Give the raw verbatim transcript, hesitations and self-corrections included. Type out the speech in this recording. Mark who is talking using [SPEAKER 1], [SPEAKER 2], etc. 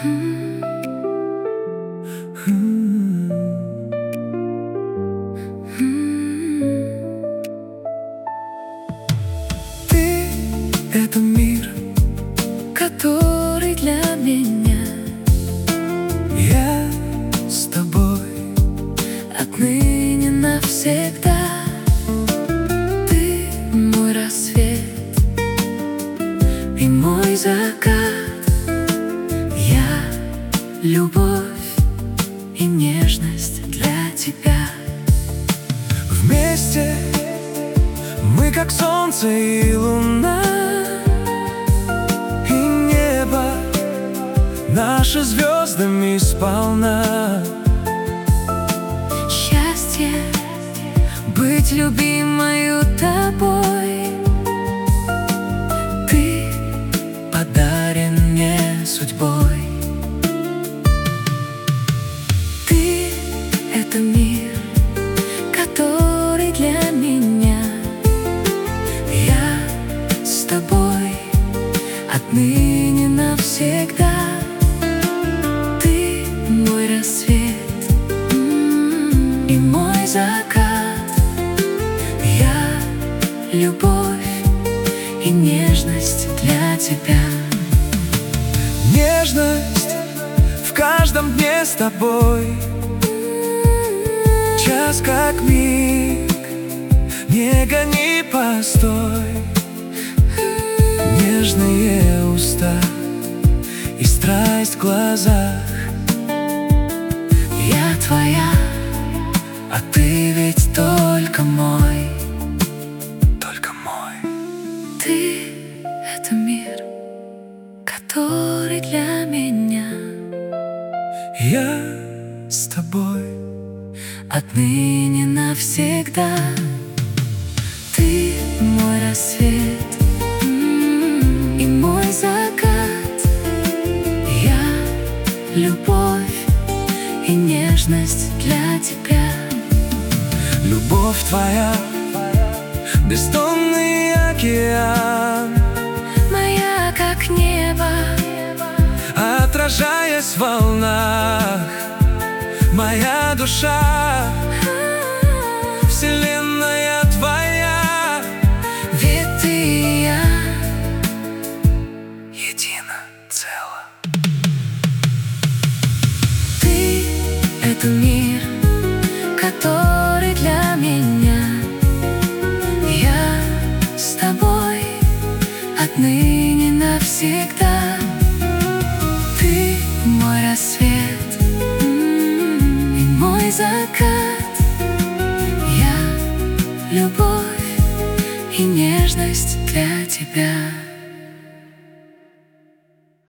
[SPEAKER 1] Ты — это мир, который для меня. Я с тобой отныне навсегда. Ты мой рассвет и мой закат. Я любовь и нежность для тебя. Вместе мы как солнце и луна, и небо наши звездами сполна.
[SPEAKER 2] Счастье быть любимою тобой.
[SPEAKER 1] Ты подарен мне судьбой.
[SPEAKER 2] Ты — это мир, который для меня.
[SPEAKER 1] Я с тобой отныне навсегда.
[SPEAKER 2] Ты мой рассвет
[SPEAKER 1] и мой закат. Я любовь и нежность для тебя. Нежность в каждом дне с тобой. Час как миг, не гони, постой. Нежные уста и страсть в глазах. Я твоя, а ты ведь только мой. Только мой.
[SPEAKER 2] Ты — это мир, который для меня.
[SPEAKER 1] Я с тобой отныне навсегда.
[SPEAKER 2] Ты мой рассвет и мой закат.
[SPEAKER 1] Я
[SPEAKER 2] Любовь и нежность для тебя.
[SPEAKER 1] любовь твоя, бездонный океан,
[SPEAKER 2] Моя как небо,
[SPEAKER 1] отражаясь в волнах. Моя душа, вселенная твоя.
[SPEAKER 2] ведь ты и я
[SPEAKER 1] Едино цело.
[SPEAKER 2] Ты — это мир, который для меня. Я с тобой отныне навсегда. Ты мой рассвет и мой закат. Я любовь и нежность для тебя.